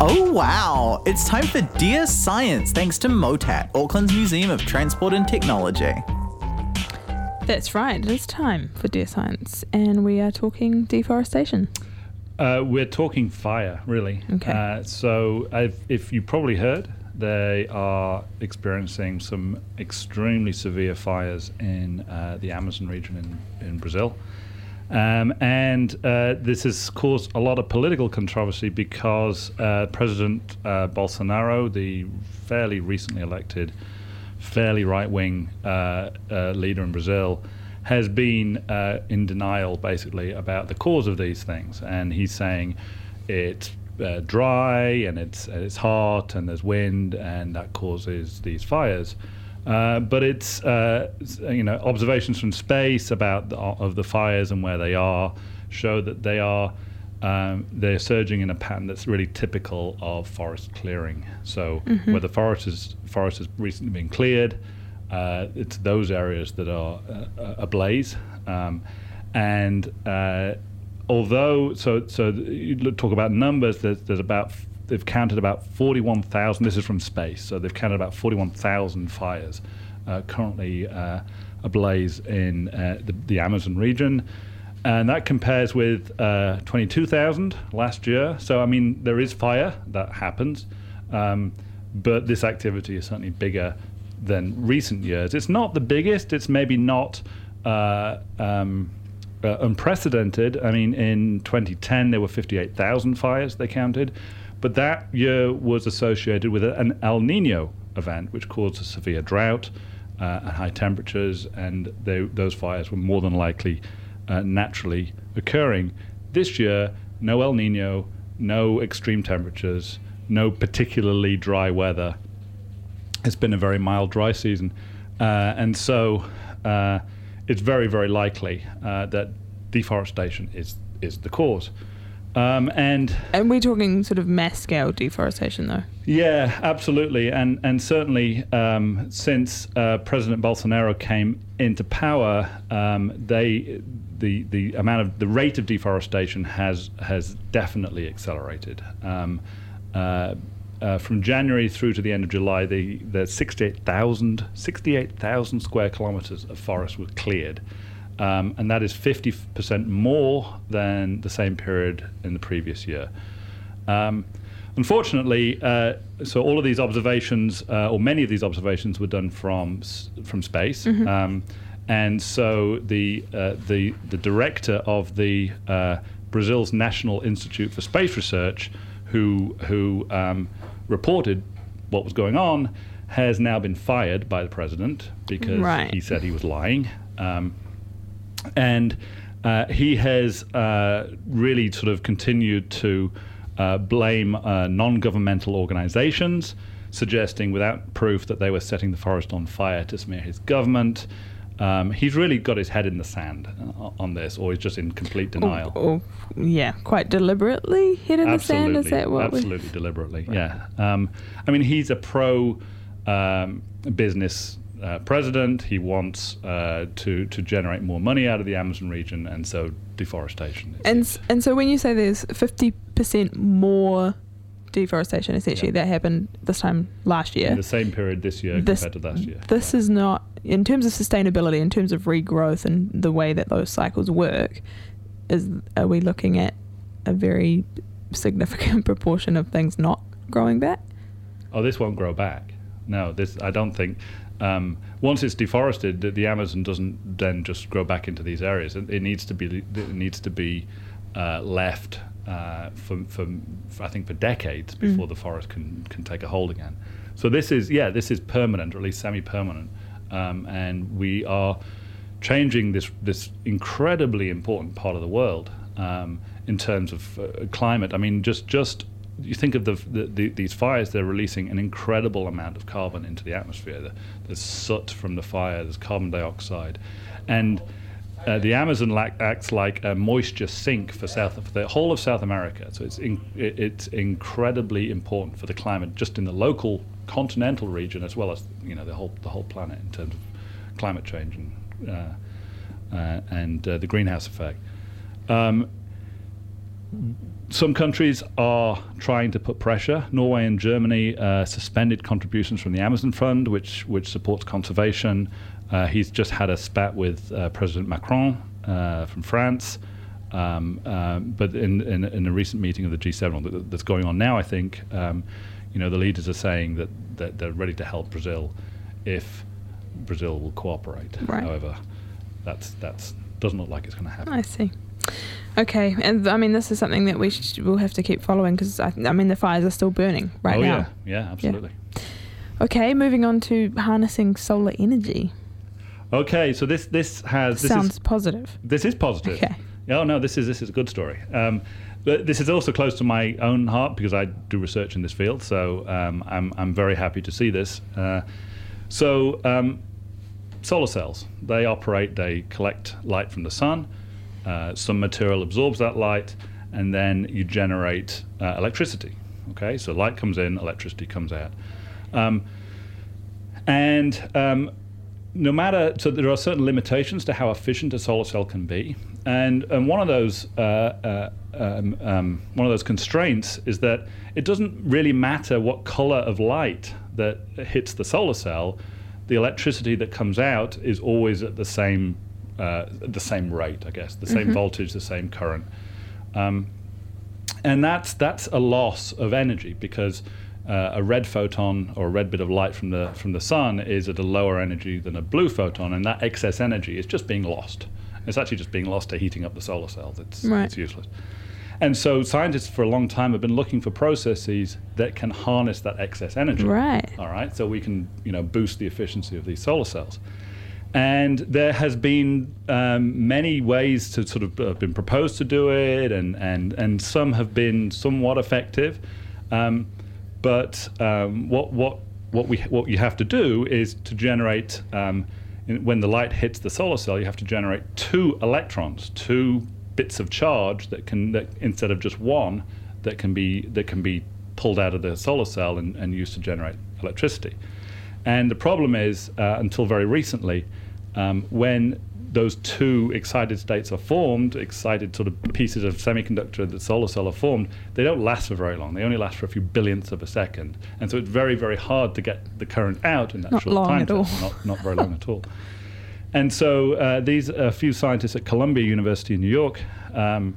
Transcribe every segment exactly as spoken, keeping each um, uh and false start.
Oh wow! It's time for Dear Science, thanks to MOTAT, Auckland's Museum of Transport and Technology. That's right, it is time for Dear Science, and we are talking deforestation. Uh, we're talking fire, really. Okay. Uh, so I've, if you probably heard, they are experiencing some extremely severe fires in uh, the Amazon region in, in Brazil. Um, and uh, this has caused a lot of political controversy because uh, President uh, Bolsonaro, the fairly recently elected, fairly right-wing uh, uh, leader in Brazil, has been uh, in denial, basically, about the cause of these things. And he's saying it's uh, dry and it's, it's hot and there's wind and that causes these fires. Uh, but it's uh, you know observations from space about the, of the fires and where they are show that they are um, they're surging in a pattern that's really typical of forest clearing. So Mm-hmm. where the forest is forest has recently been cleared, uh, it's those areas that are uh, ablaze. Um, and uh, although so so you talk about numbers, there's, there's about they've counted about forty-one thousand. This is from space, so they've counted about forty-one thousand fires uh, currently uh, ablaze in uh, the, the Amazon region, and that compares with uh, twenty-two thousand last year. So, I mean, there is fire that happens, um, but this activity is certainly bigger than recent years. It's not the biggest. It's maybe not uh, um, uh, unprecedented. I mean, in twenty ten, there were fifty-eight thousand fires they counted. But that year was associated with an El Nino event, which caused a severe drought uh, and high temperatures, and they, those fires were more than likely uh, naturally occurring. This year, no El Nino, no extreme temperatures, no particularly dry weather. It's been a very mild, dry season. Uh, and so uh, it's very, very likely uh, that deforestation is, is the cause. Um, and And we're talking sort of mass scale deforestation, though. yeah, absolutely, and and certainly um, since uh, President Bolsonaro came into power, um, they the the amount of the rate of deforestation has has definitely accelerated. Um, uh, uh, from January through to the end of July, the the sixty-eight thousand square kilometers of forest were cleared. Um, and that is fifty percent more than the same period in the previous year. Um, unfortunately, uh, so all of these observations, uh, or many of these observations, were done from from space. Mm-hmm. Um, and so the uh, the the director of the uh, Brazil's National Institute for Space Research, who who um, reported what was going on, has now been fired by the president because Right. he said he was lying. Um, And uh, he has uh, really sort of continued to uh, blame uh, non-governmental organizations, suggesting without proof that they were setting the forest on fire to smear his government. Um, he's really got his head in the sand uh, on this, or he's just in complete denial. Or, or yeah, quite deliberately head in the sand, is that what Absolutely, deliberately, yeah. Um, I mean, he's a pro um, business Uh, president. He wants uh, to to generate more money out of the Amazon region, and so deforestation. And s- and so when you say there's fifty percent more deforestation, essentially, Yeah. that happened this time last year. In the same period this year This- compared to last year. This is not, in terms of sustainability, in terms of regrowth and the way that those cycles work, is are we looking at a very significant proportion of things not growing back? Oh, this won't grow back. No, this I don't think. Um, once it's deforested, the, the Amazon doesn't then just grow back into these areas. It, it needs to be it needs to be uh, left uh, for, for, for I think for decades before Mm. the forest can can take a hold again. So this is yeah this is permanent, or at least semi-permanent, um, and we are changing this this incredibly important part of the world um, in terms of uh, climate. I mean, just just. You think of the, the, the these fires; they're releasing an incredible amount of carbon into the atmosphere. The, there's soot from the fire. There's carbon dioxide, and uh, the Amazon lac- acts like a moisture sink for South for the whole of South America. So it's in, it, it's incredibly important for the climate, just in the local continental region as well as you know the whole the whole planet in terms of climate change and uh, uh, and uh, the greenhouse effect. Um, some countries are trying to put pressure. Norway and Germany uh, suspended contributions from the Amazon Fund, which which supports conservation. Uh, he's just had a spat with uh, President Macron uh, from France. Um, um, but in, in in a recent meeting of the G seven that, that's going on now, I think, um, you know, the leaders are saying that, that they're ready to help Brazil if Brazil will cooperate. Right. However, that's that's doesn't look like it's going to happen. I see. Okay, and I mean, this is something that we sh- will have to keep following because I, I mean, the fires are still burning right oh, now. yeah, yeah, absolutely. Yeah. Okay, moving on to harnessing solar energy. Okay, so this this has this sounds is, positive. This is positive. Okay. Oh no, this is this is a good story. Um, but this is also close to my own heart because I do research in this field. So um, I'm I'm very happy to see this. Uh, so um, solar cells, they operate. They collect light from the sun. Uh, some material absorbs that light, and then you generate uh, electricity. Okay, so light comes in, electricity comes out, um, and um, no matter, so there are certain limitations to how efficient a solar cell can be, and and one of those uh, uh, um, um, one of those constraints is that it doesn't really matter what color of light that hits the solar cell, the electricity that comes out is always at the same uh, the same rate, I guess, the same Mhm. voltage, the same current, um, and that's that's a loss of energy because. Uh, a red photon or a red bit of light from the from the sun is at a lower energy than a blue photon, and that excess energy is just being lost. It's actually just being lost to heating up the solar cells. It's, right. it's useless. And so scientists for a long time have been looking for processes that can harness that excess energy. Right. All right. So we can, you know, boost the efficiency of these solar cells. And there has been um, many ways to sort of uh, been proposed to do it, and and and some have been somewhat effective. Um, But um, what what what we what you have to do is to generate um, in, when the light hits the solar cell, you have to generate two electrons, two bits of charge that can that instead of just one that can be that can be pulled out of the solar cell and, and used to generate electricity. And the problem is, uh, until very recently, um, when those two excited states are formed, excited sort of pieces of semiconductor that the solar cell are formed, they don't last for very long. They only last for a few billionths of a second. And so it's very, very hard to get the current out in that Not short long time. at all. Not, not very long at all. And so uh, these a few scientists at Columbia University in New York um,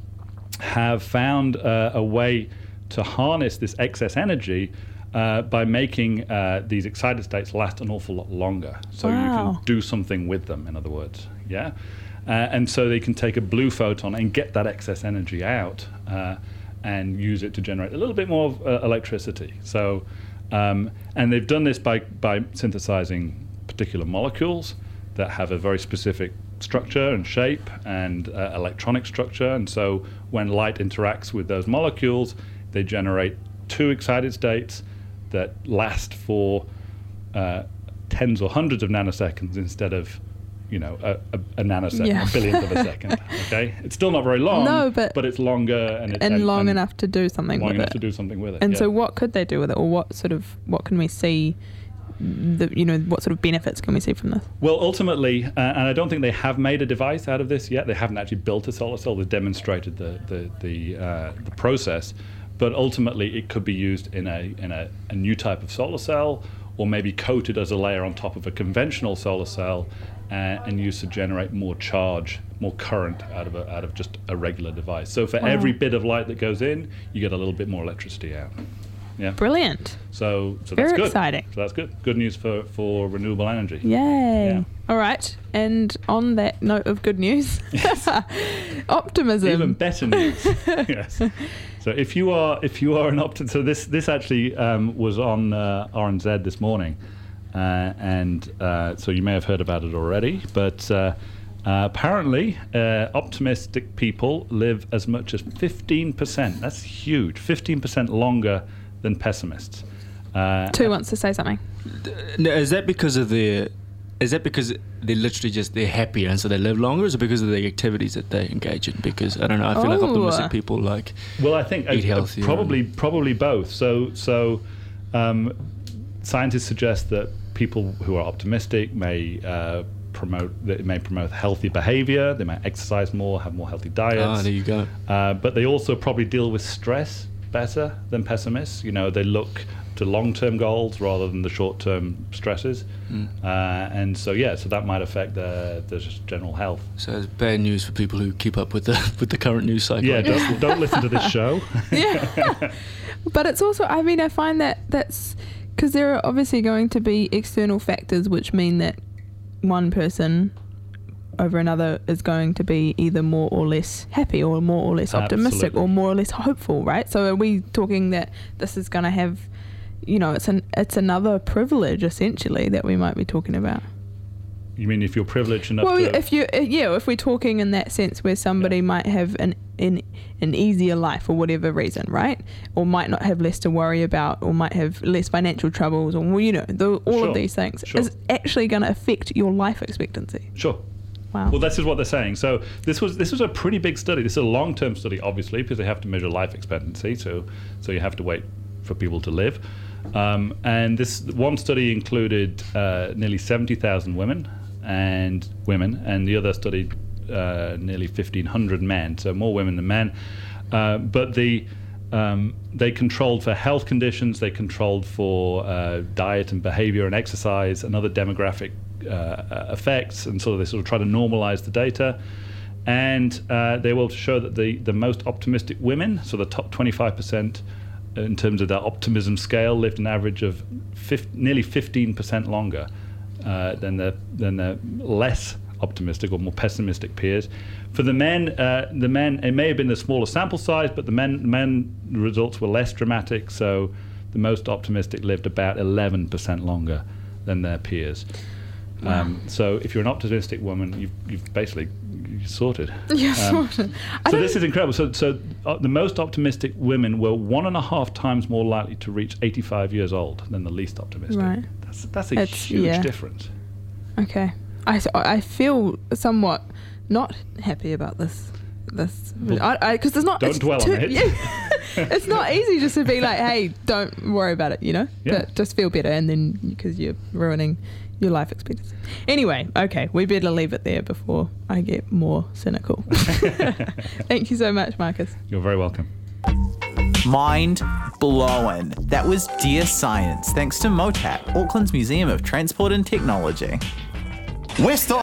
have found uh, a way to harness this excess energy Uh, by making uh, these excited states last an awful lot longer. So wow. you can do something with them, in other words. Yeah, uh, and so they can take a blue photon and get that excess energy out uh, and use it to generate a little bit more of, uh, electricity. So, um, and they've done this by, by synthesizing particular molecules that have a very specific structure and shape and uh, electronic structure. And so when light interacts with those molecules, they generate two excited states that last for uh, tens or hundreds of nanoseconds instead of, you know, a, a, a nanosecond, Yeah. a billionth of a second. Okay, it's still not very long, No, but- but it's longer and it's And, and, long and enough to do something long with enough it. to do something with it. And yeah. so, what could they do with it, or what sort of what can we see? The you know what sort of benefits can we see from this? Well, ultimately, uh, and I don't think they have made a device out of this yet. They haven't actually built a solar cell. They've demonstrated the the the, uh, the process, but ultimately it could be used in a in a, a new type of solar cell, or maybe coated as a layer on top of a conventional solar cell, uh, and used to generate more charge, more current out of a, out of just a regular device. So for Wow. every bit of light that goes in, you get a little bit more electricity out. Yeah. Brilliant. So so Very that's good. exciting. So that's good. Good news for, for renewable energy. Yay. Yeah. All right. And on that note of good news, optimism. Even better news. Yes. So if you are if you are an optimist, so this this actually um, was on uh, R N Z this morning, uh, and uh, so you may have heard about it already. But uh, uh, apparently, uh, optimistic people live as much as fifteen percent. That's huge. Fifteen percent longer than pessimists. Uh, Two wants to say something. No, is that because of the? Is that because they literally just they're happier and so they live longer, or is it because of the activities that they engage in? Because I don't know, I feel like Oh. optimistic people like Well, I think eat uh, healthier probably and- probably both. So so um, scientists suggest that people who are optimistic may uh, promote. It may promote healthy behavior. They may exercise more, have more healthy diets. Ah, there you go. Uh, but they also probably deal with stress better than pessimists. You know, they look to long-term goals rather than the short-term stresses. Mm. Uh, and so, yeah, so that might affect their, their just general health. So it's bad news for people who keep up with the with the current news cycle. Yeah, don't, don't listen to this show. Yeah. But it's also, I mean, I find that that's because there are obviously going to be external factors which mean that one person over another is going to be either more or less happy or more or less optimistic Absolutely. or more or less hopeful, right? So are we talking that this is going to have, you know, it's an it's another privilege essentially that we might be talking about? You mean if you're privileged enough Well, to... if you uh, yeah, if we're talking in that sense where somebody Yeah. might have an an an easier life for whatever reason, right? Or might not have less to worry about, or might have less financial troubles, or well, you know, the, all Sure. of these things Sure. is actually going to affect your life expectancy. Sure. Wow. Well, this is what they're saying. So this was this was a pretty big study. This is a long-term study, obviously, because they have to measure life expectancy. So so you have to wait for people to live. Um, and this one study included uh, nearly seventy thousand women and women, and the other study uh, nearly fifteen hundred men. So more women than men. Uh, but the um, they controlled for health conditions. They controlled for uh, diet and behavior and exercise and other demographic Uh, effects, and so they sort of try to normalize the data, and uh, they will show that the, the most optimistic women, so the top twenty-five percent in terms of their optimism scale, lived an average of fif- nearly fifteen percent longer uh, than the than the less optimistic or more pessimistic peers. For the men, uh, the men it may have been the smaller sample size, but the men men results were less dramatic. So the most optimistic lived about eleven percent longer than their peers. Wow. Um, so if you're an optimistic woman, you've, you've basically you're sorted. Yeah, Um, sort of. I So don't- this is incredible. So, so uh, the most optimistic women were one and a half times more likely to reach eighty-five years old than the least optimistic. Right. That's that's a It's- huge yeah. difference. Okay. I, s- I feel somewhat not happy about this. This because it's not. Don't it's dwell on too- it. Yeah, it's not easy just to be like, hey, don't worry about it. You know, Yeah. but just feel better, and then because you're ruining your life expectancy. Anyway, okay, we better leave it there before I get more cynical. Thank you so much, Marcus. You're very welcome. Mind blowing. That was Dear Science, thanks to MOTAT, Auckland's Museum of Transport and Technology. We're still